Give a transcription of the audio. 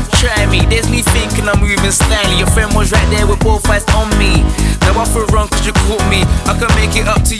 Try me, there's me thinking I'm moving stylish. Your friend was right there with both eyes on me. Now I feel wrong cause you caught me. I can make it up to you.